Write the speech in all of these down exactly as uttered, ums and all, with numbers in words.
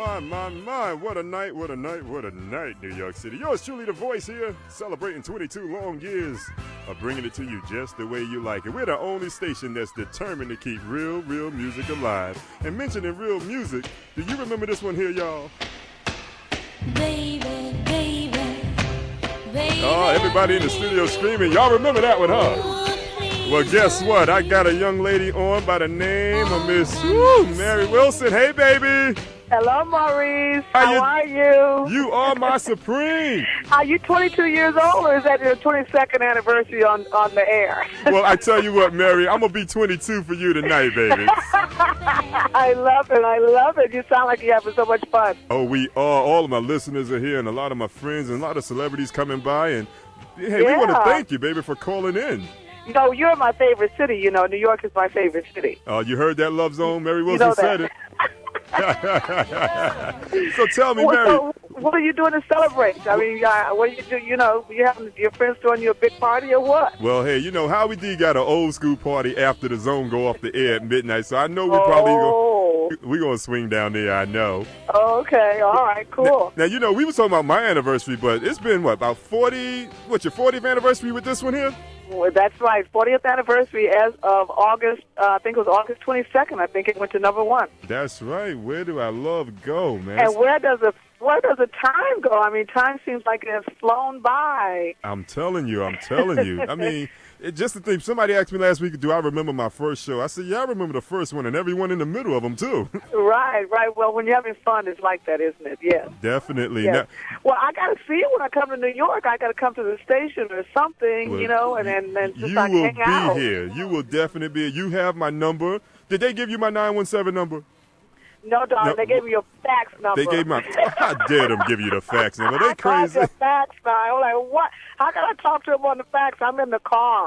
my, my, my. What a night, what a night, what a night, New York City. Yours truly, The Voice here, celebrating twenty-two long years of bringing it to you just the way you like it. We're the only station that's determined to keep real, real music alive. And mentioning real music, do you remember this one here, y'all? Baby, baby, baby. Oh, everybody in the studio screaming. Y'all remember that one, huh? Well, guess what? I got a young lady on by the name of Miss Woo, Mary Wilson. Hey, baby. Hello, Maurice. How, How you, are you? You are my supreme. Are you twenty-two years old, or is that your twenty-second anniversary on, on the air? Well, I tell you what, Mary, I'm going to be twenty-two for you tonight, baby. I love it. I love it. You sound like you're having so much fun. Oh, we are. All of my listeners are here, and a lot of my friends and a lot of celebrities coming by. And, hey, Yeah. we want to thank you, baby, for calling in. You know, you're my favorite city. You know, New York is my favorite city. Oh, uh, you heard that, Love Zone? Mary Wilson know said that. it. So tell me, Well, Mary. so what are you doing to celebrate? I mean, uh, what do you do? You know, you having your friends throwing you a big party or what? Well, hey, you know, Howie D got an old school party after the zone go off the air at midnight, so I know we probably Oh. gonna, we gonna swing down there. I know. Okay, all right, cool. Now, you know, we were talking about my anniversary, but it's been what about forty? What's your fortieth anniversary with this one here? Well, that's right, fortieth anniversary as of August. Uh, I think it was August twenty-second. I think it went to number one. That's right. Where do our love go, man? And where does the where does the time go? I mean, time seems like it has flown by. I'm telling you, I'm telling you. I mean, it, just the thing. Somebody asked me last week, do I remember my first show? I said, yeah, I remember the first one and everyone in the middle of them, too. Right, right. Well, when you're having fun, it's like that, isn't it? Yes. Definitely. Yes. Now, Well, I got to see you when I come to New York. I got to come to the station or something, well, you know, and then and just you like will hang be out. here. You will definitely be. You have my number. Did they give you my nine one seven number? No, darling, No. they gave me your fax number. They gave my. I dare them give you the fax number. They I called crazy. your fax now. I'm like, what? How can I talk to him on the fax? I'm in the car.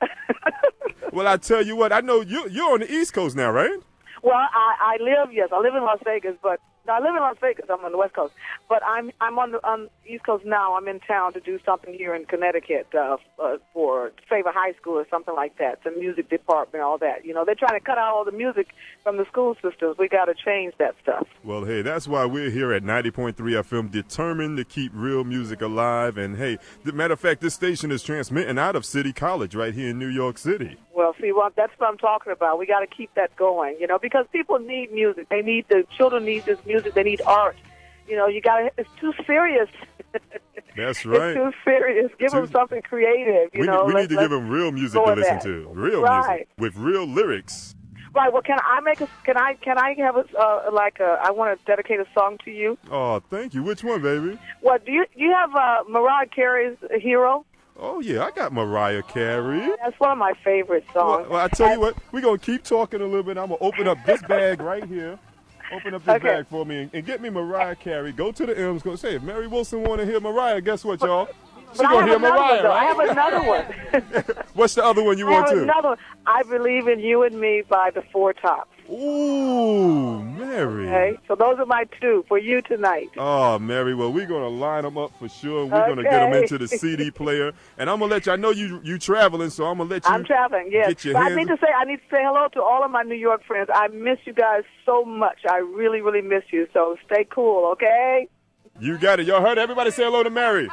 Well, I tell you what. I know you. You're on the East Coast now, right? Well, I, I live, yes, I live in Las Vegas, but no, I live in Las Vegas. I'm on the West Coast, but I'm I'm on the on the East Coast now. I'm in town to do something here in Connecticut uh, uh, for Favorite High School or something like that. The music department, all that. You know, they're trying to cut out all the music from the school systems. We got to change that stuff. Well, hey, that's why we're here at ninety point three F M, determined to keep real music alive. And, hey, the matter of fact, this station is transmitting out of City College right here in New York City. Well, see, well, that's what I'm talking about. We got to keep that going, you know, because people need music. They need, the children need this music. They need art. You know, you got to, it's too serious. That's right. It's too serious. Give Too- them something creative, you we know. need, we Let's- need to give let's them real music go to with listen that. to. Real Right. music with real lyrics. Right. Well, can I make a? Can I? Can I have a uh, like a? I want to dedicate a song to you. Oh, thank you. Which one, baby? Well, do you do you have uh, Mariah Carey's "Hero"? Oh, yeah, I got Mariah Carey. That's one of my favorite songs. Well, well I tell you what, we're going to keep talking a little bit. I'm going to open up this bag right here. Open up this Okay. bag for me and, and get me Mariah Carey. Go to the M's. Go say, if Mary Wilson want to hear Mariah, guess what, y'all? She's But I going to have hear another one, Mariah, though. I right? have another one. What's the other one you I want have to? another one. I Believe in You and Me by the Four Tops. Ooh, Mary. Okay, so those are my two for you tonight. Oh, Mary, well, we're going to line them up for sure. We're going to get them Okay. into the C D player. And I'm going to let you, I know you you traveling, so I'm going to let you I'm traveling, yes. get your But I hands. need to say, I need to say hello to all of my New York friends. I miss you guys so much. I really, really miss you. So stay cool, okay? You got it. Y'all heard it. Everybody say hello to Mary.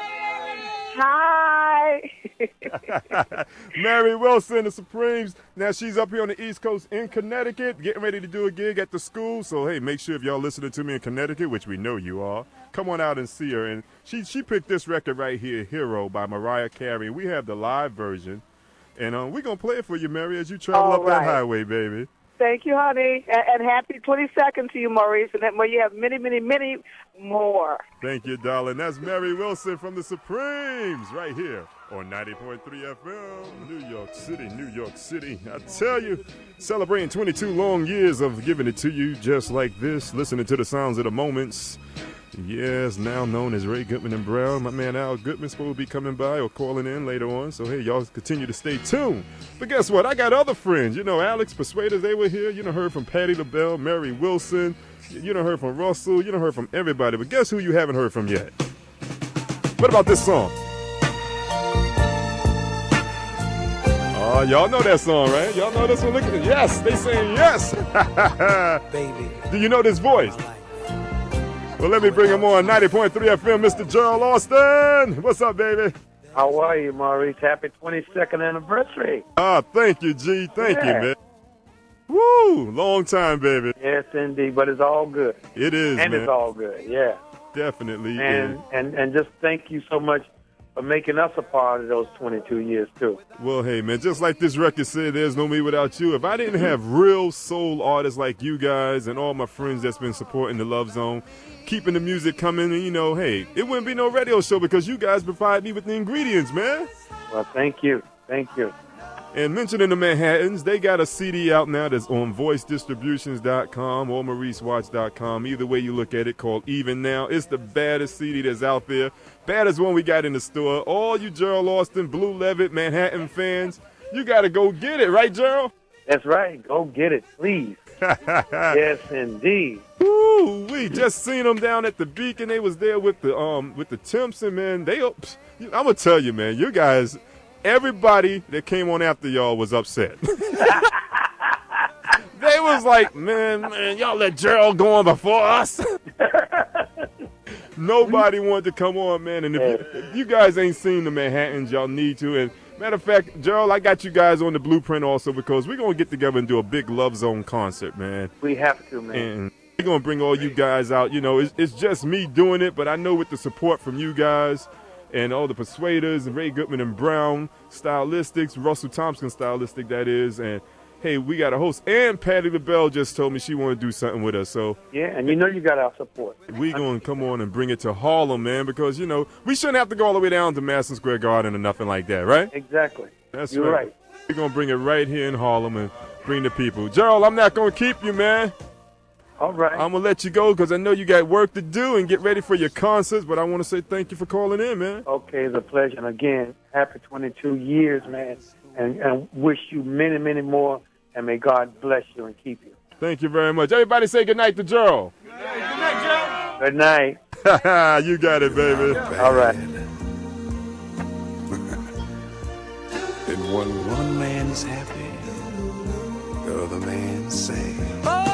Hi. Mary Wilson, the Supremes. Now, she's up here on the East Coast in Connecticut, getting ready to do a gig at the school. So, hey, make sure if y'all listening to me in Connecticut, which we know you are, come on out and see her. And she she picked this record right here, Hero, by Mariah Carey. We have the live version. And um, we're going to play it for you, Mary, as you travel All up that right. highway, baby. Thank you, honey. And, and happy twenty-second to you, Maurice. And then where you have many, many, many more. Thank you, darling. That's Mary Wilson from the Supremes right here on ninety point three F M, New York City, New York City. I tell you, celebrating twenty-two long years of giving it to you just like this, listening to the sounds of the moments. Yes, now known as Ray Goodman and Brown. My man Al Goodman's supposed to be coming by or calling in later on. So, hey, y'all continue to stay tuned. But guess what? I got other friends. You know, Alex Persuaders, they were here. You know, heard from Patti LaBelle, Mary Wilson. You know, heard from Russell. You know, heard from everybody. But guess who you haven't heard from yet? What about this song? Oh, y'all know that song, right? Y'all know this one? Look at it. Yes, they saying yes. Baby. Do you know this voice? My life. Well, let me bring him on ninety point three F M, Mister Gerald Austin. What's up, baby? How are you, Maurice? Happy twenty-second anniversary. Ah, thank you, G. Thank Yeah. you, man. Woo! Long time, baby. Yes, indeed, but it's all good. It is, and man. it's all good, yeah. Definitely. And, is. and and just thank you so much for making us a part of those twenty-two years, too. Well, hey, man, just like this record said, there's no me without you. If I didn't have real soul artists like you guys and all my friends that's been supporting the Love Zone, keeping the music coming, and, you know, hey, it wouldn't be no radio show because you guys provide me with the ingredients, man. Well, thank you. Thank you. And mentioning the Manhattans, they got a C D out now that's on voice distributions dot com or maurice watch dot com. Either way you look at it, called Even Now. It's the baddest C D that's out there. Baddest one we got in the store. All you Gerald Austin, Blue Levitt, Manhattan fans, you got to go get it. Right, Gerald? That's right. Go get it, please. Yes, indeed. Ooh, we just seen them down at the Beacon. They was there with the um with the Timpson, man. They, I'm gonna tell you, man, you guys, everybody that came on after y'all was upset. They was like, man, man, y'all let Gerald go on before us. Nobody wanted to come on, man. And if you, if you guys ain't seen the Manhattans, y'all need to. And matter of fact, Gerald, I got you guys on the blueprint also because we're gonna get together and do a big Love Zone concert, man. We have to, man. And we're going to bring all you guys out. You know, it's, it's just me doing it, but I know with the support from you guys and all the Persuaders and Ray Goodman and Brown Stylistics, Russell Thompson Stylistic, that is. And, hey, we got a host. And Patti LaBelle just told me she want to do something with us. So Yeah, and you know you got our support. we going to come on and bring it to Harlem, man, because, you know, we shouldn't have to go all the way down to Madison Square Garden or nothing like that, right? Exactly. That's You're right. right. We're going to bring it right here in Harlem and bring the people. Gerald, I'm not going to keep you, man. All right. I'm going to let you go because I know you got work to do and get ready for your concerts, but I want to say thank you for calling in, man. Okay, it's a pleasure. And again, happy twenty-two years, man. And, and wish you many, many more. And may God bless you and keep you. Thank you very much. Everybody say good night to Gerald. Good night. You got it, baby. All right. And when one man's happy, the other man's sad.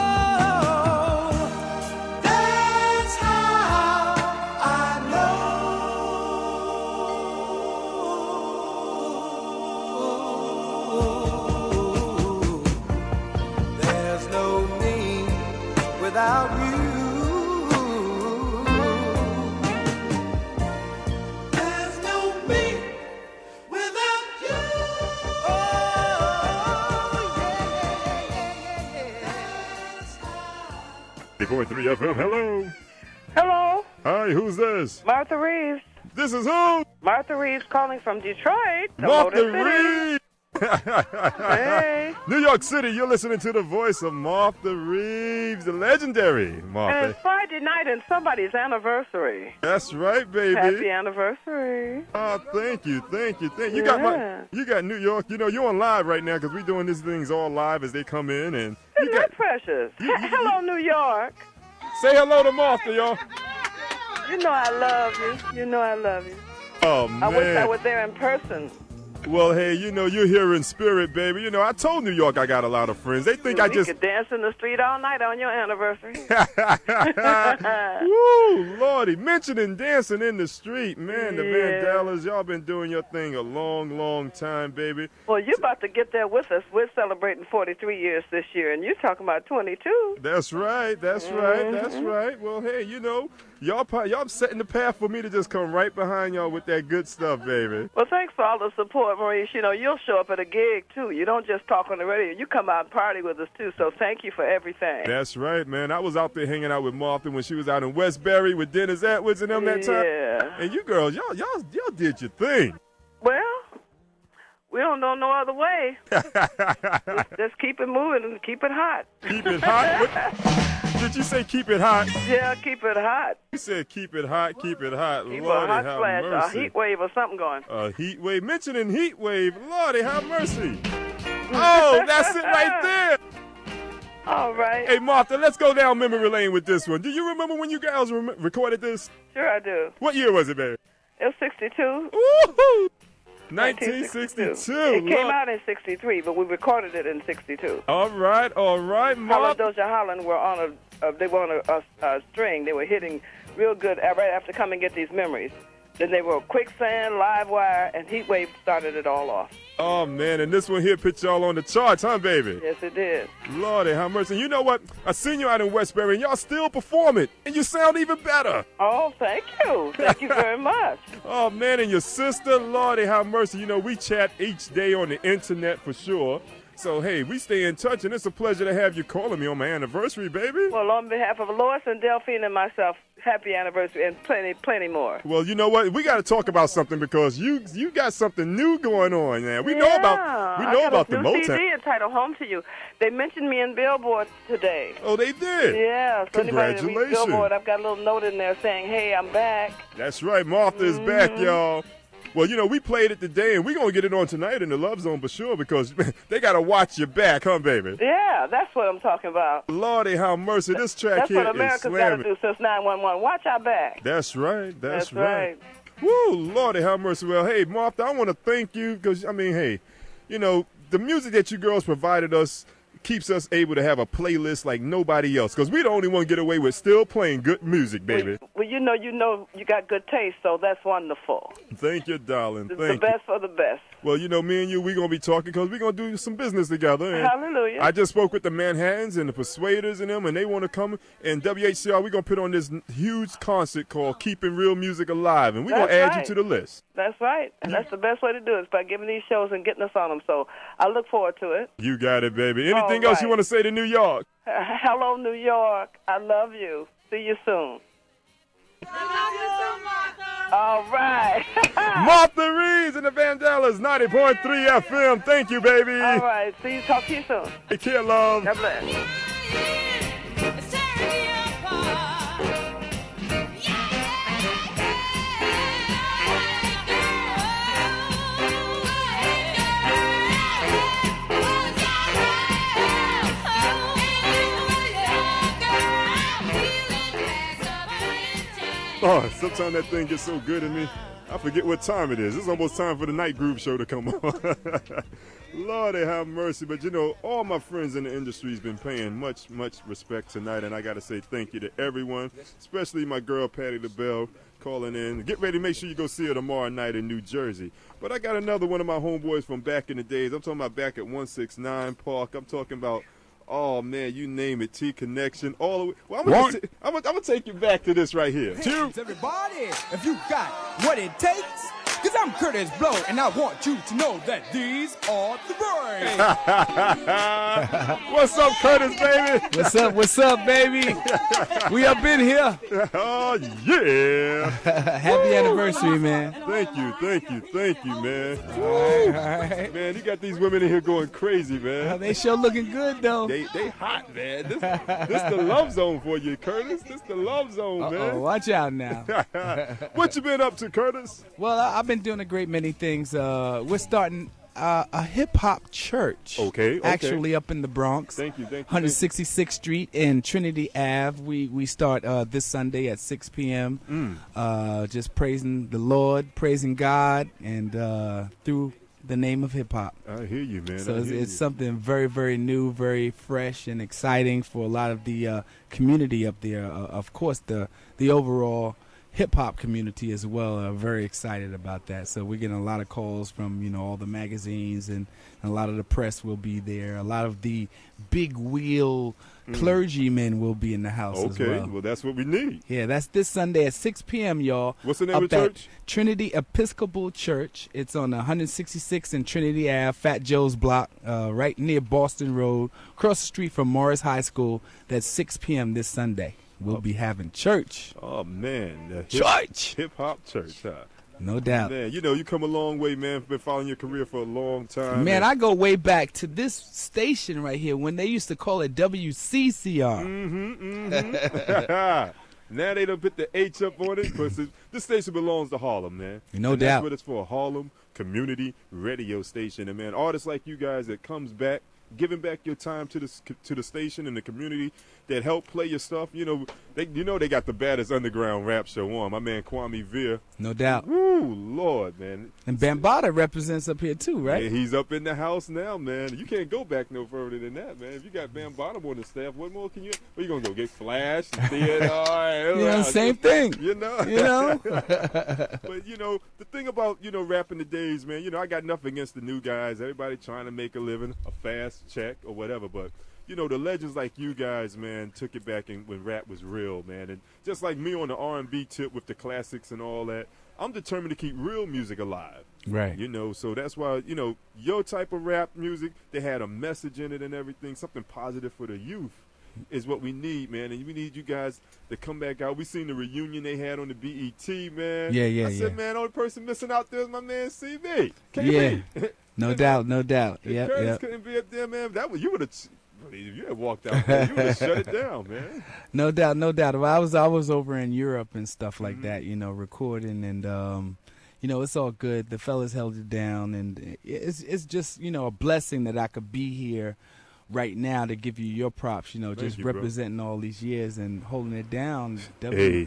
Without you, there's no me without you. Oh, yeah, yeah, yeah, yeah. ninety point three F M, hello. Hello, Hi, who's this? Martha Reeves. This is who? Martha Reeves calling from Detroit. the Martha Motor City. Reeves. Hey. New York City, you're listening to the voice of Martha Reeves, the legendary And Martha. it's Friday night and somebody's anniversary. That's right, baby. Happy anniversary. Oh, thank you, thank you, thank you. You got my, Yeah. you got New York. You know, you're on live right now because we're doing these things all live as they come in, and you Isn't got, that precious? Hello, New York. say hello to Martha, y'all. You know I love you. You know I love you. Oh I wish I man. was there in person. Well, hey, you know you're here in spirit, baby. You know I told New York I got a lot of friends. They think I we just. could dance in the street all night on your anniversary. Woo, Lordy, mentioning dancing in the street, man. The Yeah. Vandellas, y'all been doing your thing a long, long time, baby. Well, you're about to get there with us. We're celebrating forty-three years this year, and you're talking about twenty-two. That's right, that's right, that's right. Well, hey, you know, y'all pa- y'all setting the path for me to just come right behind y'all with that good stuff, baby. Well, thanks for all the support, Maurice. You know, you'll show up at a gig, too. You don't just talk on the radio. You come out and party with us, too, so thank you for everything. That's right, man. I was out there hanging out with Martha when she was out in Westbury with Dennis Edwards and them that time. Yeah. And you girls, y'all, y'all, y'all did your thing. Well, we don't know no other way. just, just keep it moving and keep it hot. Keep it hot. What, did you say keep it hot? Yeah, keep it hot. You said keep it hot, keep it hot. Keep Lordy, a hot have splash, mercy. a heat wave or something going. A heat wave. Mentioning heat wave. Lordy, have mercy. Oh, that's it right there. All right. Hey, Martha, let's go down memory lane with this one. Do you remember when you guys rem- recorded this? Sure I do. What year was it, baby? It was sixty-two. Woo-hoo. nineteen sixty-two. It came Lord. out in sixty-three, but we recorded it in sixty-two. All right, all right, Holland Martha. Doja Holland were on a, uh, they were on a, a, a string. They were hitting real good uh, right after Come and Get These Memories. Then they were Quicksand, Live Wire, and Heatwave started it all off. Oh, man, and this one here put y'all on the charts, huh, baby? Yes, it did. Lordy, have mercy. You know what? I seen you out in Westbury, and y'all still performing, and you sound even better. Oh, thank you. Thank you very much. Oh, man, and your sister, Lordy, have mercy. You know, we chat each day on the internet for sure. So, hey, we stay in touch, and it's a pleasure to have you calling me on my anniversary, baby. Well, on behalf of Lois and Delphine and myself, happy anniversary and plenty, plenty more. Well, you know what? We got to talk about something because you you got something new going on, man. We yeah, know about we know I got about a the new Motown. C D entitled "Home to You." They mentioned me in Billboard today. Oh, they did. Yeah. So anybody that reads Congratulations. Billboard, I've got a little note in there saying, "Hey, I'm back." That's right. Martha is back, Mm-hmm. y'all. Well, you know, we played it today, and we're going to get it on tonight in the Love Zone for sure because they got to watch your back, huh, baby? Yeah, that's what I'm talking about. Lordy, how mercy. This track That's here what is America's got to slamming. do since nine one one. Watch our back. That's right. That's, That's right. Woo, Lordy, how mercy. Well, hey, Martha, I want to thank you because, I mean, hey, you know, the music that you girls provided us keeps us able to have a playlist like nobody else because we the only one get away with still playing good music, baby. Well, well, you know, you know, you got good taste, so that's wonderful. Thank you, darling. It's Thank the you. best for the best. Well, you know, me and you, we're going to be talking because we're going to do some business together. And Hallelujah. I just spoke with the Manhattans and the Persuaders and them, and they want to come. And W H C R, we're going to put on this n- huge concert called Keeping Real Music Alive, and we're going to That's add right. you to the list. That's right. And that's the best way to do it is by giving these shows and getting us on them. So I look forward to it. You got it, baby. Anything All else you right. want to say to New York? Hello, New York. I love you. See you soon. All right. Martha Reeves and the Vandellas, ninety point three F M. Thank you, baby. All right. See you. Talk to you soon. Take care, love. God bless. It's tearing me apart. Oh, sometimes that thing gets so good in me, I forget what time it is. It's almost time for the Night Groove show to come on. Lordy have mercy. But, you know, all my friends in the industry has been paying much, much respect tonight, and I got to say thank you to everyone, especially my girl Patti LaBelle calling in. Get ready, make sure you go see her tomorrow night in New Jersey. But I got another one of my homeboys from back in the days. I'm talking about back at one sixty-nine Park. I'm talking about, oh, man, you name it, T-Connection, all the way. Well, I'm going to I'm gonna take you back to this right here. Two. Everybody, if you got what it takes, because I'm Curtis Blow, and I want you to know that these are the words. What's up, Curtis, baby? What's up, what's up, baby? We up in here. Oh, yeah. Happy Woo. anniversary, man. Thank you, thank you, thank you, man. All right, all right. Man, you got these women in here going crazy, Uh, man. they sure looking good, though. They they hot, man. This this the love zone for you, Curtis. This the love zone, Uh-oh, man. watch out now. What you been up to, Curtis? Well, I, I've been doing a great many things. Uh, we're starting uh, a hip-hop church. Okay, okay. Actually up in the Bronx. Thank you, thank you. one sixty-sixth Street and Trinity Ave. We we start uh, this Sunday at six p.m. Mm. Uh, just praising the Lord, praising God, and uh, through the name of hip-hop. I hear you, man. So I it's, hear it's you. something very, very new, very fresh and exciting for a lot of the uh, community up there. Uh, of course, the the overall hip-hop community as well are very excited about that. So we're getting a lot of calls from, you know, all the magazines, and, and a lot of the press will be there. A lot of the big wheel Mm. clergymen will be in the house as Okay, well. well, that's what we need. Yeah, that's this Sunday at six p.m., y'all. What's the name up of the at church? Trinity Episcopal Church. It's on one sixty-sixth and Trinity Ave, Fat Joe's block, uh, right near Boston Road, across the street from Morris High School. That's six p.m. this Sunday. We'll be having church. Oh, man. the hip- Church! Hip-hop church, huh? No doubt. Man, you know, you come a long way, man. Been following your career for a long time. Man, and- I go way back to this station right here when they used to call it W C C R. Mm-hmm, mm-hmm. Now they done put the H up on it because this station belongs to Harlem, man. No and doubt. That's what it's for, Harlem Community Radio Station. And, man, artists like you guys that comes back, giving back your time to the s- to the station and the community that help play your stuff. You know, they you know they got the baddest underground rap show on. My man Kwame Veer. No doubt. Woo, Lord, man. And Bambaataa represents up here too, right? Yeah, he's up in the house now, man. You can't go back no further than that, man. If you got Bambaataa on the staff, what more can you? Where you gonna go get Flash? Theater? All right, You know, same thing. You know, You know? But you know, the thing about you know rapping the days, man. You know, I got nothing against the new guys. Everybody trying to make a living, a fast check or whatever. But you know, the legends like you guys, man, took it back in, when rap was real, man. And just like me on the R and B tip with the classics and all that, I'm determined to keep real music alive. Right. You know, so that's why, you know, your type of rap music, they had a message in it and everything, something positive for the youth is what we need, man. And we need you guys to come back out. We seen the reunion they had on the B E T, man. Yeah, yeah, I said, yeah. man, only person missing out there is my man C B. Yeah. No doubt, no doubt. If Yep, Curtis yep. couldn't be up there, man, that was, you would have, if you had walked out there, you would have shut it down, man. No doubt, no doubt. Well, I was I was over in Europe and stuff like Mm-hmm. that, you know, recording and um you know, it's all good. The fellas held it down and it's it's just, you know, a blessing that I could be here right now to give you your props, you know, Thank just you, bro. representing all these years and holding it down. Hey.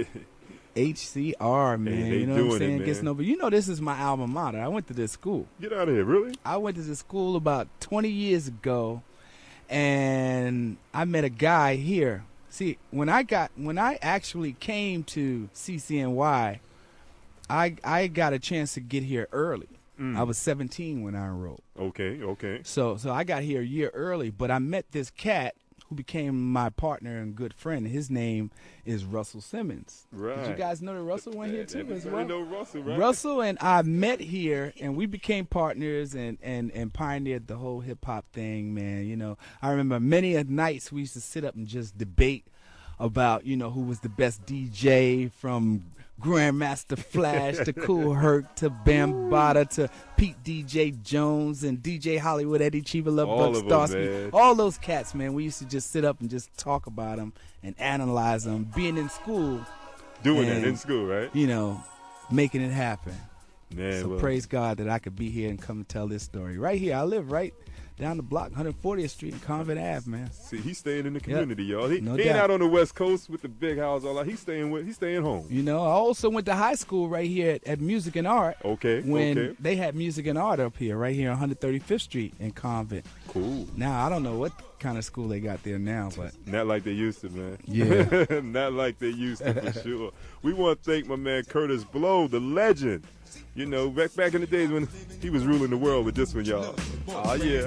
H C R, man. Hey, they you know what I'm doing it, saying? Gets man. no, but you know this is my alma mater. I went to this school. Get out of here, really? I went to this school about twenty years ago, and I met a guy here. See, when I got when I actually came to C C N Y, I I got a chance to get here early. Mm. I was seventeen when I enrolled. Okay, okay. So so I got here a year early, but I met this cat who became my partner and good friend. His name is Russell Simmons. Right. Did you guys know that Russell went here too as well? Everybody know Russell, right? Russell and I met here, and we became partners and, and, and pioneered the whole hip hop thing, man. You know, I remember many a nights we used to sit up and just debate about, you know, who was the best D J, from Grandmaster Flash to Kool Herc to Bambaataa to Pete D J Jones and D J Hollywood, Eddie Chiba Love All Buck of 'em, Starsky. man. All those cats, man. We used to just sit up and just talk about them and analyze them. Being in school, Doing that and, in school, right? you know, making it happen. Man, So well, praise God that I could be here and come and tell this story. Right here, I live right down the block, one fortieth Street and Convent Ave, man. see, he's staying in the community, y'all. He, No he ain't doubt. out on the West Coast with the big house, all that. He's staying with. He's staying home. You know, I also went to high school right here at, at Music and Art. Okay, When okay. they had Music and Art up here, right here on one thirty-fifth Street in Convent. Cool. Now, I don't know what kind of school they got there now, but Not like they used to, man. Yeah. Not like they used to, for sure. We want to thank my man Curtis Blow, the legend. You know, back back in the days when he was ruling the world with this one, y'all. Oh, yeah.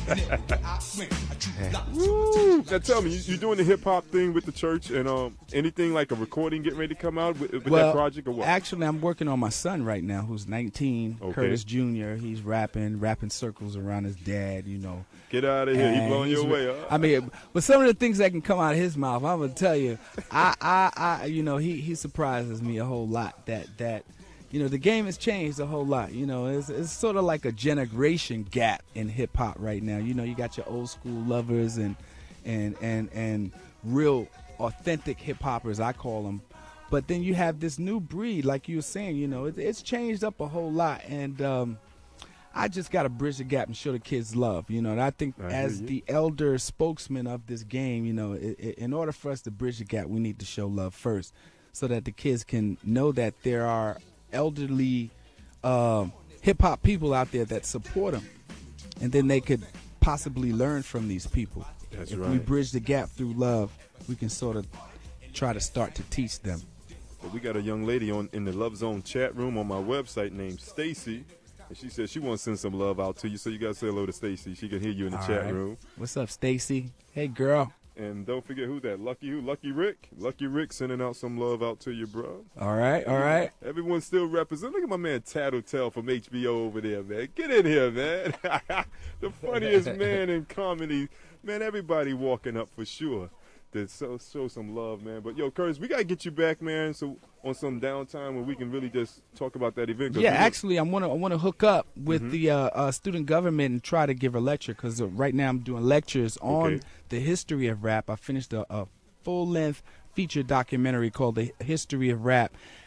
Woo. Now, tell me, you, you doing the hip-hop thing with the church and um anything like a recording getting ready to come out with, with well, that project or what? actually, I'm working on my son right now, who's nineteen, Okay. Curtis Junior He's rapping, rapping circles around his dad, you know. Get out of here. He And blowing your he's- way, huh? I mean, but some of the things that can come out of his mouth, I'm gonna tell you, I, I, I, you know, he, he surprises me a whole lot. That, that, you know, the game has changed a whole lot. You know, it's, it's sort of like a generation gap in hip hop right now. You know, you got your old school lovers and, and, and, and real authentic hip hoppers, I call them. But then you have this new breed, like you were saying. You know, it, it's changed up a whole lot, and um, I just got to bridge the gap and show the kids love, you know. And I think I hear as you. the elder spokesman of this game, you know, i i in order for us to bridge the gap, we need to show love first, so that the kids can know that there are elderly um hip hop people out there that support them, and then they could possibly learn from these people. That's if right. we bridge the gap through love, we can sort of try to start to teach them. But we got a young lady on in the Love Zone chat room on my website named Stacy, and she said she wants to send some love out to you. So you got to say hello to Stacy. She can hear you in the All chat right. room. What's up, Stacy? Hey, girl. And don't forget who that Lucky who Lucky Rick. Lucky Rick sending out some love out to you, bro. All right, all right. Everyone's still representing. Look at my man Tattletale from H B O over there, man. Get in here, man. The funniest man in comedy. Man, everybody walking up for sure. To so, show some love, man. But, yo, Curtis, we got to get you back, man, so on some downtime where we can really just talk about that event. 'cause Yeah, we- actually, I want to I want to hook up with Mhm. the uh, uh, student government and try to give a lecture, because uh, right now I'm doing lectures on Okay. the history of rap. I finished a, a full length feature documentary called The History of Rap,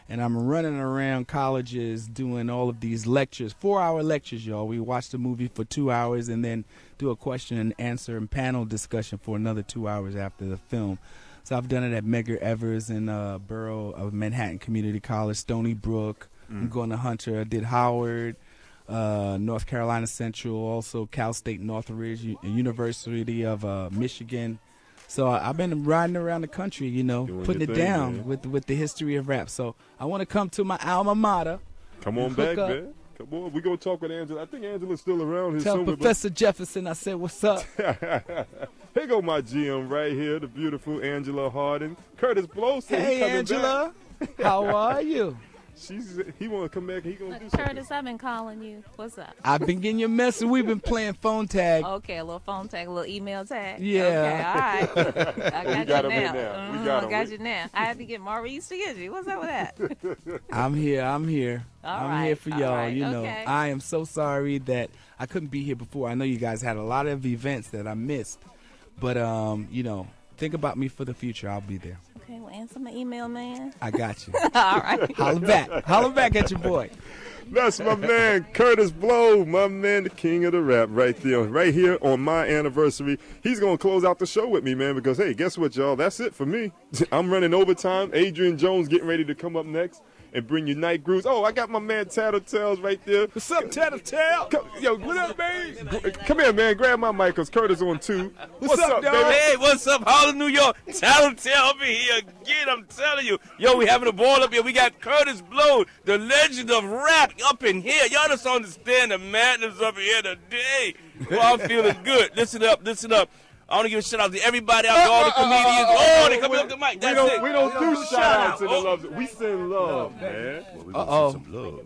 and I'm running around colleges doing all of these lectures, four-hour lectures, y'all. We watch the movie for two hours and then do a question and answer and panel discussion for another two hours after the film. So I've done it at Medgar Evers in uh, Borough of Manhattan Community College, Stony Brook. Mm. I'm going to Hunter. I did Howard, uh, North Carolina Central, also Cal State Northridge, U- University of uh, Michigan. So uh, I've been riding around the country, you know, Doing putting it your thing, down man. with with the history of rap. So I want to come to my alma mater. Come on and back, hook up. man. Come on. We're going to talk with Angela. I think Angela's still around here Tell somewhere. but- Professor Jefferson I said, what's up? Here go my G M right here, the beautiful Angela Hardin. Curtis Blow said he Hey, coming Angela. How are you? back. She's he want to come back. He gonna do Look, something. Curtis, I've been calling you. What's up? I've been getting your message. We've been playing phone tag. Okay, a little phone tag, a little email tag. Yeah. Okay, all right. I got We got you him in now. now. We Mhm, got I him. got We- you now. I had to get Maurice to get you. What's up with that? I'm here. I'm here. All I'm right, here for all y'all. right, You know, okay. I am so sorry that I couldn't be here before. I know you guys had a lot of events that I missed, but um, you know, think about me for the future. I'll be there. Okay, well, answer my email, man. I got you. All right. Holla back. Holla back at your boy. That's my man Curtis Blow, my man, the king of the rap, right there, right here on my anniversary. He's gonna close out the show with me, man, because hey, guess what, y'all? That's it for me. I'm running overtime. Adrian Jones getting ready to come up next and bring you night grooves. Oh, I got my man Tattletales right there. What's up, Tattletale? Come, yo, what up, baby? Come here, man. Grab my mic, cause Curtis on two. What's, up, dog? baby? Hey, what's up, Harlem, New York? Tattletale up in here again, I'm telling you. Yo, we having a ball up here. We got Curtis Blow, the legend of rap, up in here. Y'all just understand the madness up in here today. Well, I'm feeling good. Listen up, listen up. I want to give a shout out to everybody out there, all the comedians. Oh, they coming up the mic. We That's don't, it. we don't do shout outs in the Oh. love. We send love, man. Uh-oh. Some love.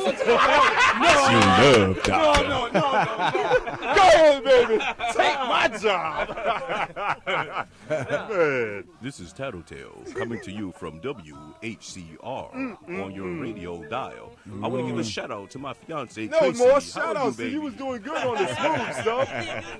Send love, No, no, no, no, no. Go on, baby. Take my job. Man. This is Tattletale coming to you from W H C R on your radio dial. I want to give a shout out to my fiance No Tracy. more How shout are you, outs. See, baby? you was doing good on the smooth stuff.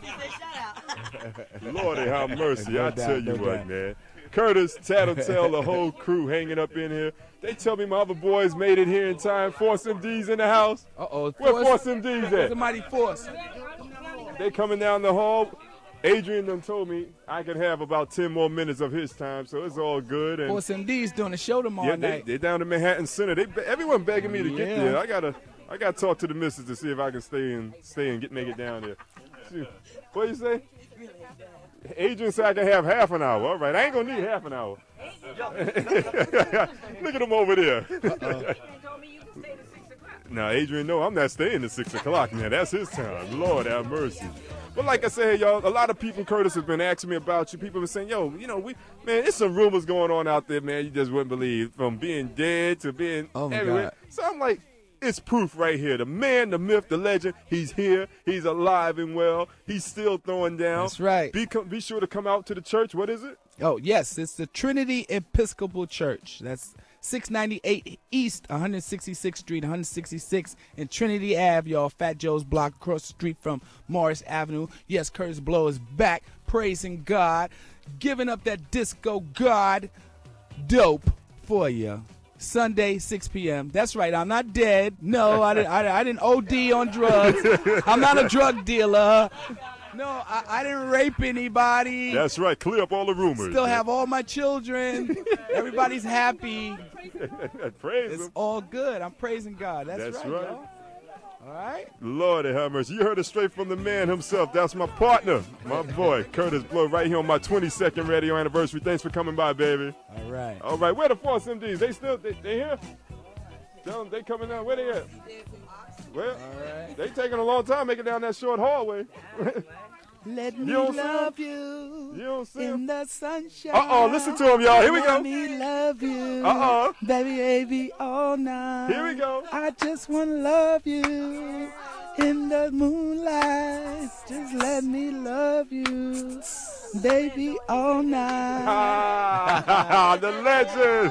Lordy, have mercy. No I doubt, tell you no what, doubt. man. Curtis, Tattletale, the whole crew hanging up in here. They tell me my other boys made it here in time. Force M D's in the house. Uh-oh. Where Force- Force M D's at? Somebody force. They coming down the hall. Adrian done told me I can have about ten more minutes of his time, so it's all good. And Force M D's doing a show tomorrow yeah, they, night. they're down to Manhattan Center. They everyone begging me to get Yeah. there. I gotta I gotta talk to the missus to see if I can stay and stay and get make it down there. Shoot. What you say? Adrian said I can have half an hour. All right, I ain't gonna need half an hour. Look at him over there. Now, Adrian, no, I'm not staying at six o'clock. Now, that's his time. Lord have mercy. But like I said, y'all, a lot of people, Curtis, have been asking me about you. People have been saying, yo, you know, we, man, there's some rumors going on out there, man, you just wouldn't believe. From being dead to being Oh, my everywhere. God. So I'm like, it's proof right here. The man, the myth, the legend, he's here. He's alive and well. He's still throwing down. That's right. Be, com- be sure to come out to the church. What is it? Oh, yes, it's the Trinity Episcopal Church. That's six ninety-eight East one sixty-sixth Street, one sixty-six in Trinity Ave, y'all. Fat Joe's block across the street from Morris Avenue. Yes, Curtis Blow is back, praising God, giving up that disco God dope for you. Sunday, six p.m. That's right. I'm not dead. No, I didn't. I, I didn't O D on drugs. I'm not a drug dealer. No, I, I didn't rape anybody. That's right. Clear up all the rumors. Still have all my children. Everybody's happy. Praise It's him. all good. I'm praising God. That's, That's right, right. y'all. All right. Lord have mercy. You heard it straight from the man himself. That's my partner, my boy, Curtis Blow, right here on my twenty-second radio anniversary. Thanks for coming by, baby. All right. All right, where the Force M Ds? They still, they, they here? Tell them they coming down. Where they at? Well, they taking a long time making down that short hallway. Let me You don't see love him? you You don't see in him? the sunshine. Uh-oh, listen to him, y'all. Here we go. Let me love you. Uh-oh. Baby, baby, all night. Here we go. I just want to love you in the moonlight. Just let me love you, baby, all night. Ah, the legend.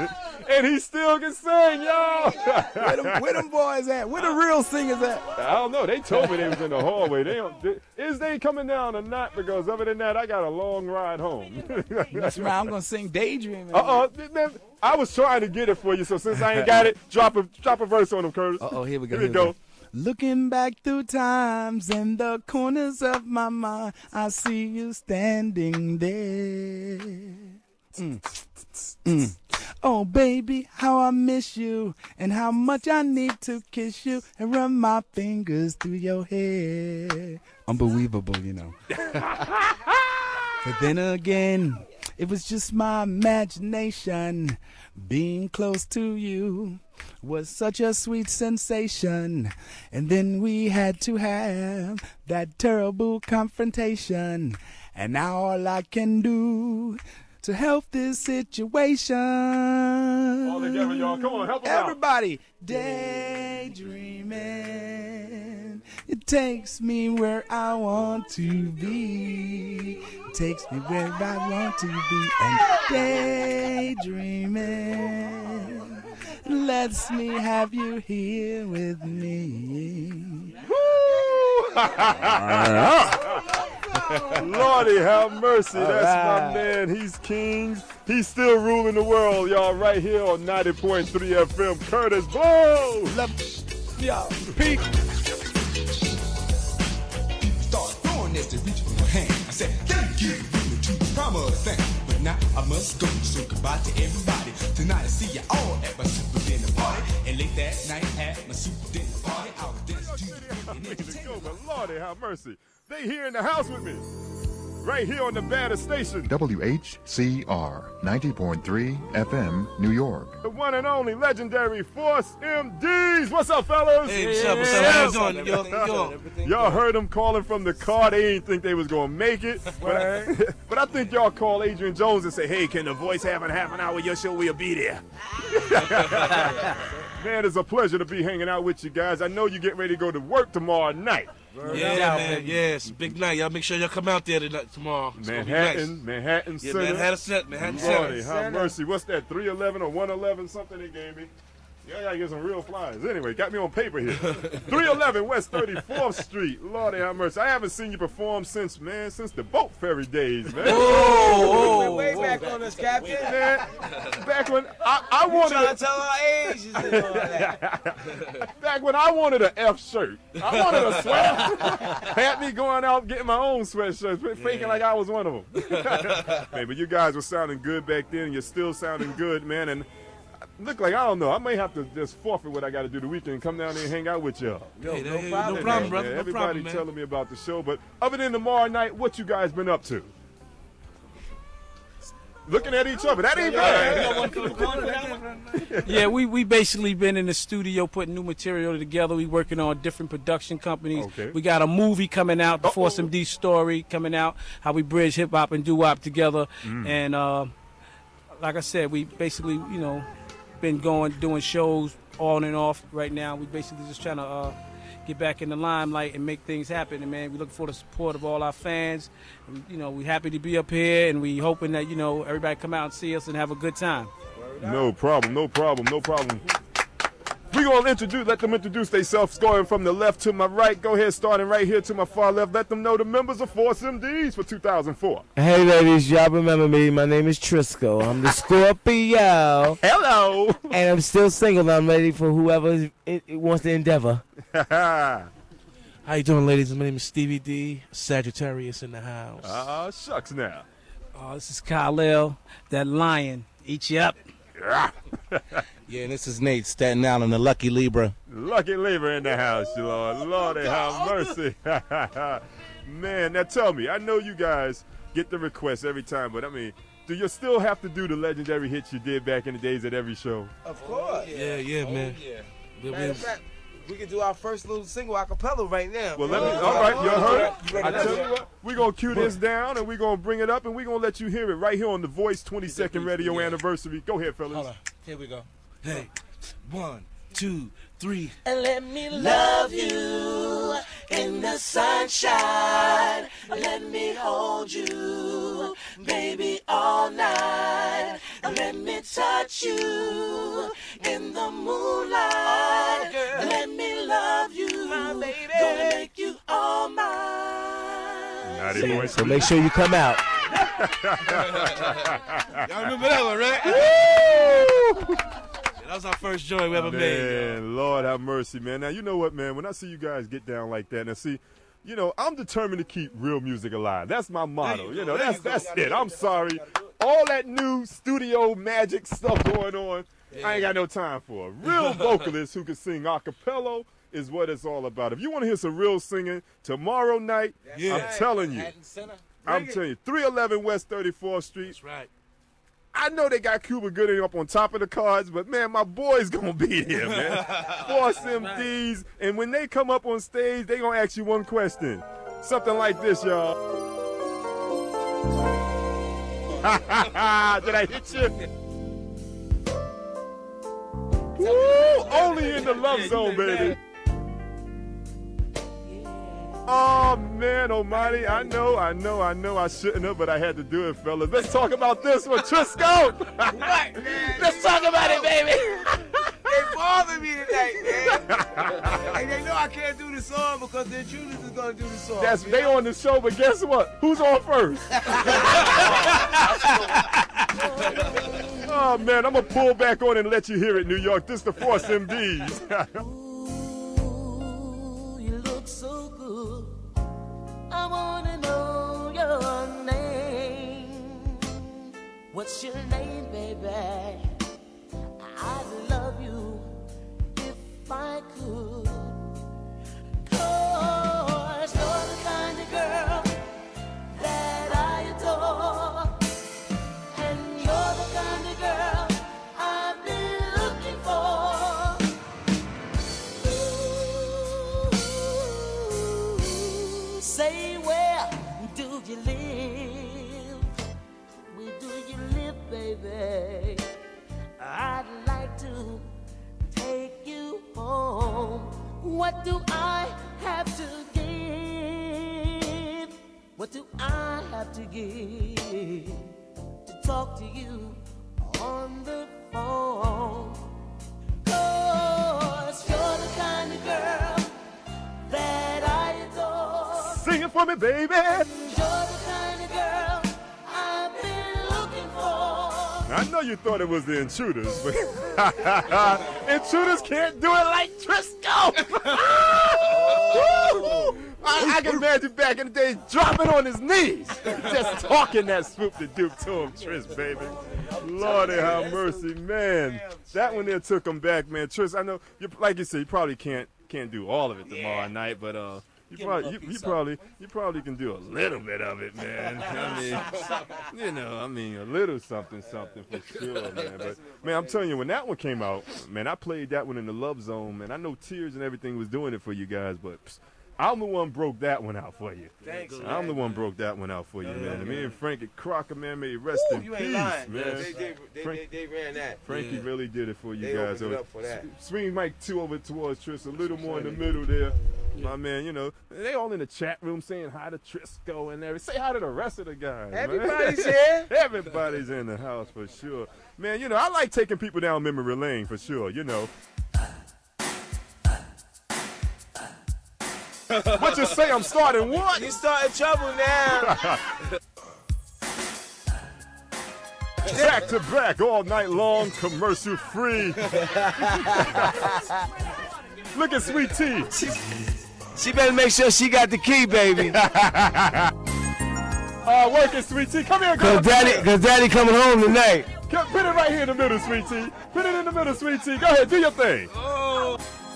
And he still can sing, y'all. Where them, where them boys at? Where the real singers at? I don't know. They told me they was in the hallway. They don't. They, is they coming down or not? Because other than that, I got a long ride home. That's right. I'm gonna sing "Daydreaming." Uh oh. I was trying to get it for you, so since I ain't got it, drop a drop a verse on them, Curtis. Uh oh. Here we go. Here we go. Looking back through times in the corners of my mind, I see you standing there. Mm. Mm. Oh, baby, how I miss you and how much I need to kiss you and run my fingers through your hair. Unbelievable, you know. But then again, it was just my imagination. Being close to you was such a sweet sensation. And then we had to have that terrible confrontation. And now all I can do to help this situation. All together, y'all. Come on, help us out. Everybody. Daydreaming. It takes me where I want to be. It takes me where I want to be. And daydreaming lets me have you here with me. Lordy, have mercy. All That's right. my man. He's king. He's still ruling the world, y'all, right here on ninety point three F M. Curtis Blow. Love y'all. Peace. Start throwing this to reach for my hand. I said, thank you to the promised land. But now I must go, so goodbye to everybody. Tonight I see you all at my super dinner party. And late that night at my super dinner party, I was dancing to you. I'm ready to go, but Lordy, have mercy. They here in the house with me. Right here on the baddest station. W H C R ninety point three F M, New York. The one and only legendary Force M Ds. What's up, fellas? Hey, what's up? What's up? How you doing? Yo, yo. Y'all heard them calling from the car. They didn't think they was going to make it. But I, but I think y'all call Adrian Jones and say, hey, can the voice have a half an hour? Your show, we'll be there. Man, it's a pleasure to be hanging out with you guys. I know you get ready to go to work tomorrow night. Yeah, man. Yeah, it's a big night. Y'all make sure y'all come out there tonight, tomorrow. It's gonna be Manhattan, nice. Manhattan Yeah, Center. Manhattan Center. Manhattan Lordy, Center. have mercy. What's that, three eleven or one eleven, something they gave me? Yeah, I gotta get some real flyers. Anyway, got me on paper here. three eleven West thirty-fourth Street. Lordy, have mercy. I haven't seen you perform since, man, since the boat ferry days, man. Oh, Way back on us, Captain. Man, back when I, I wanted Trying a, to tell our ages and all that. back when I wanted an F shirt. I wanted a sweater. Had me going out getting my own sweatshirts, faking like I was one of them. Man, but you guys were sounding good back then. You're still sounding good, man. And look like, I don't know, I may have to just forfeit what I got to do the weekend and come down there and hang out with y'all. Yo, Hey, no, no no problem, problem, Man, brother. No everybody problem, man. telling me about the show. But other than tomorrow night, what you guys been up to? Looking at each other. That ain't bad. Yeah, we we basically been in the studio putting new material together. We working on different production companies. Okay. We got a movie coming out, the Uh-oh. Force M D story coming out, how we bridge hip hop and doo wop together. Mm. And uh, like I said, we basically, you know, been going doing shows on and off right now. We basically just trying to uh, get back in the limelight and make things happen. And man, we look for the support of all our fans. And, you know, we happy to be up here, and we hoping that, you know, everybody come out and see us and have a good time. No problem, no problem, no problem. We're going to introduce, let them introduce themselves, going from the left to my right. Go ahead, starting right here to my far left. Let them know the members of Force M Ds for two thousand four. Hey ladies, y'all remember me? My name is Trisco. I'm the Scorpio. Hello. And I'm still single. I'm ready for whoever it, it wants to endeavor. How you doing, ladies? My name is Stevie D, Sagittarius in the house. Ah, uh, shucks now. Oh, this is Kyle, that lion. Eat you up. Yeah, and this is Nate, Staten Island, the Lucky Libra. Lucky Libra in the house, Lord. Lordy, have mercy. Man, now tell me, I know you guys get the requests every time, but I mean, do you still have to do the legendary hits you did back in the days at every show? Of course. Yeah, yeah, Oh, man. yeah. We- Matter of we- fact, we can do our first little single a cappella right now. Well, let me, Uh, all right, you heard it? You ready I to tell do you it? what, we're going to cue this down, and we're going to bring it up, and we're going to let you hear it right here on The Voice twenty-second radio anniversary. Go ahead, fellas. Hold on. Here we go. Hey, one, two, three. And let me love you in the sunshine. Let me hold you, baby, all night. Let me touch you ninety See, point so three. make sure you come out. Y'all remember that one, right? Yeah, that was our first joint we ever man, made. yo. Lord have mercy, man. Now, you know what, man? When I see you guys get down like that, now, see, you know, I'm determined to keep real music alive. That's my motto. You know, There that's you go. that's it. I'm sorry. All that new studio magic stuff going on, I ain't got no time for it. Real vocalists who can sing a cappella is what it's all about. If you want to hear some real singing tomorrow night, Yeah. I'm telling you. I'm telling you, three eleven West thirty-fourth Street. That's right. I know they got Cuba Gooding up on top of the cards, but man, my boy's gonna be here, man. Force M Ds, and when they come up on stage, they gonna ask you one question, something like this, y'all. Did I hit you? Woo! Only in the love zone, baby. Oh, man almighty. I know, I know, I know I shouldn't have, but I had to do it, fellas. Let's talk about this one, Trisco. What, man? Let's talk about it, baby. They bother me tonight, man. And they know I can't do the song because the Intruders is going to do the song. That's, they on the show, but guess what? Who's on first? Oh, man, I'm going to pull back on and let you hear it, New York. This is the Force M Ds. You look so good. I wanna know your name. What's your name, baby? I'd love you if I could. 'Cause you're the kind of girl that I adore. And you're the kind of girl I've been looking for. Say, where do you live? Where do you live, baby? I'd like to take you home. What do I have to give? What do I have to give to talk to you on the phone? 'Cause you're the kind of girl that I adore. Sing it for me, baby. You're the kind of girl I've been looking for. I know you thought it was the Intruders, but Intruders can't do it like Trisco. I, I can imagine back in the day dropping on his knees, just talking that swoop the Duke to him, Tris, baby. Lordy have mercy, man. That one there took him back, man. Tris, I know, you, like you said, you probably can't can't do all of it tomorrow night, but uh. You Give probably, him a you, you piece probably, you probably can do a little bit of it, man. I mean, you know, I mean, a little something, something for sure, man. But man, I'm telling you, when that one came out, man, I played that one in the Love Zone, man. I know Tears and everything was doing it for you guys, but psst, I'm the one broke that one out for you. Thanks, I'm man. the one broke that one out for you, Yeah, man. yeah, Me yeah. and Frankie Crocker, man, may rest Woo, in you peace, ain't lying. man. They, they, they, Frank- they, they ran that. Frankie Yeah. really did it for you They guys. opened it So up for that. s- Swing mic two over towards Tris, a little more in the middle there. My man, you know, they all in the chat room saying hi to Trisco and everything. Say hi to the rest of the guys. man. Everybody's here. Everybody's in the house for sure. Man, you know, I like taking people down memory lane for sure, you know. What you say, I'm starting what? You starting trouble now. Back to back all night long, commercial free. Look at Sweet Tea. She better make sure she got the key, baby. Uh, working, Sweet Tea. Come here, girl. Cause daddy, cause daddy coming home tonight. Come- Put it right here in the middle, Sweet Tea. Put it in the middle, Sweet Tea. Go ahead, do your thing. Oh.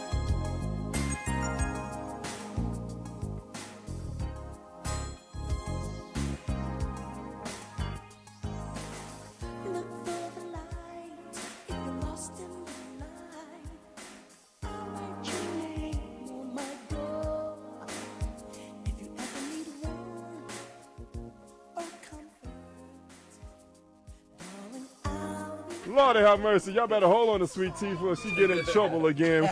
Look for the light if you're lost in the night. I'll write your name on my door. If you ever need warmth or comfort, darling, I'll be. Lordy have mercy. Y'all better hold on to Sweet Tea before she get in trouble again.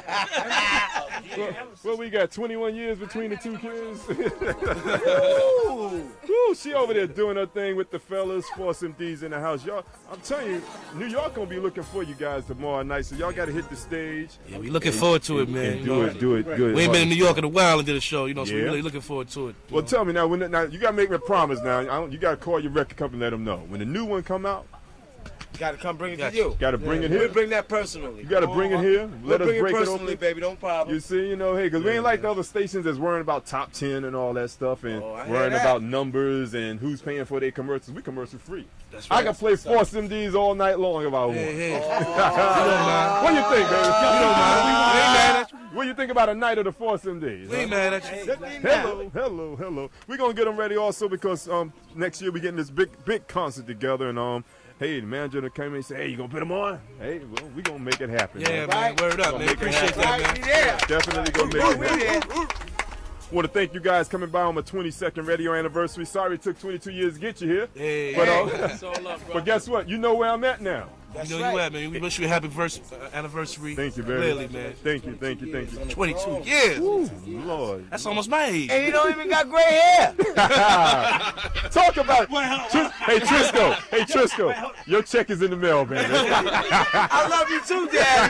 Well, well, we got twenty-one years between the two kids. Woo, Woo, she over there doing her thing with the fellas. Force M Ds in the house. Y'all, I'm telling you, New York going to be looking for you guys tomorrow night, so y'all got to hit the stage. Yeah, we looking forward to it, man. And You do know, it, do it good. We ain't been in New York in a while and did a show, you know, so Yeah. we're really looking forward to it. Well, tell me now, when the, now you got to make me a promise now. I don't, you got to call your record company and let them know. When the new one come out, Got to come bring it Got to you. Got to bring Yeah, it here. We'll bring that personally. you got to bring it here. We'll Let us bring break it it personally, open. baby. Don't problem. You see, you know, hey, because we ain't like the other stations that's worrying about top ten and all that stuff and Oh, I hear worrying that. about numbers and who's paying for their commercials. We commercial free. That's I right. can play Force M Ds all night long if I want. Hey, hey. What do you think, baby? You don't mind. We ain't mad at you. What do you think about a night of the Force M Ds? We ain't mad at you. Hello, hello, hello. We're going to get them ready also because um, next year we're getting this big, big concert together. And, um, hey, the manager that came in and said, hey, you going to put them on? Hey, well, we're going to make it happen. Yeah, man. man. Word up, Gonna man. make it Appreciate happen. that, man. Yeah. Definitely going to make We it happen. there. Want to thank you guys coming by on my twenty-second radio anniversary. Sorry it took twenty-two years to get you here. Hey, But, hey. uh, That's all up, bro. but guess what? You know where I'm at now. That's You know right. you at, man. We wish you a happy verse, uh, anniversry. Thank you, baby. Clearly, man. Thank you, thank you, thank you. twenty-two years. Lord. That's almost my age. And you don't even got gray hair. Talk about Tris- Hey, Trisco. Hey, Trisco. Your check is in the mail, baby. I love you too,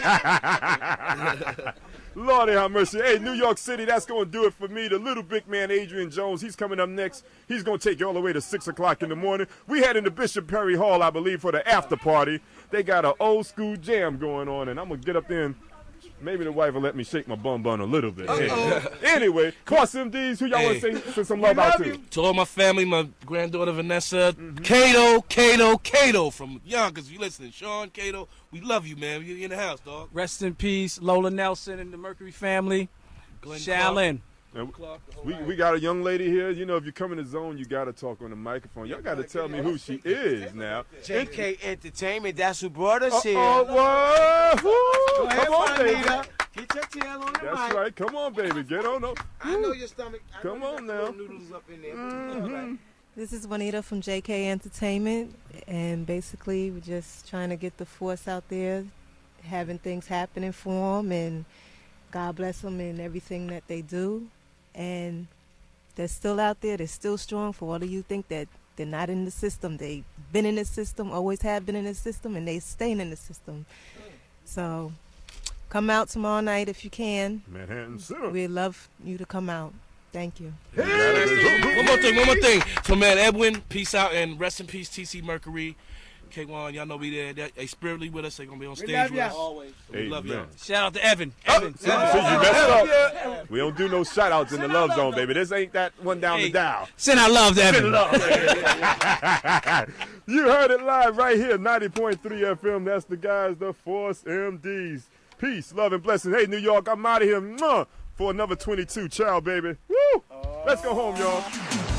Daddy. Lordy have mercy. Hey, New York City, that's going to do it for me. The little big man, Adrian Jones, he's coming up next. He's going to take you all the way to six o'clock in the morning. We head into Bishop Perry Hall, I believe, for the after party. They got an old school jam going on, and I'm going to get up there and maybe the wife will let me shake my bum bun a little bit. Hey. Anyway, Force M Ds, who y'all want Hey. to say send some love out to? To all my family, my granddaughter Vanessa, Kato, Kato, Kato from Yonkers. You listening, Sean, Kato? We love you, man. You in the house, dog. Rest in peace, Lola Nelson and the Mercury family. Glenn Shallon. And we, we got a young lady here. You know, if you come in the zone, you got to talk on the microphone. Y'all got to tell me who she is now. J K Entertainment, that's who brought us here. Oh, whoa. Go ahead, Come on, baby. Juanita. Get your tail on the That's mic. right. Come on, baby. Get on up. I know your stomach. I Come know you on got now. little noodles up in there. Mhm. This is Juanita from J K Entertainment, and basically we're just trying to get the force out there, having things happening for them, and God bless them in everything that they do. And they're still out there. They're still strong. For all of you think that they're not in the system, they've been in the system, always have been in the system, and they staying in the system. So come out tomorrow night if you can. Manhattan Center. We'd love you to come out. Thank you. One more thing, one more thing. So, man, Edwin, peace out, and rest in peace, T C Mercury. K one, y'all know we there. They, they spiritually with us. They're going to be on We stage love with ya. us. Always. We love Amen. y'all. Shout out to Evan. Evan. See, see, you messed up. We don't do no shout outs in the love zone, baby. This ain't that one down Hey, the dial. Send our love to Evan. Send love. You heard it live right here, ninety point three F M. That's the guys, the Force M Ds. Peace, love, and blessing. Hey, New York, I'm out of here mwah, for another twenty-two. Ciao, baby. Woo! Let's go home, y'all.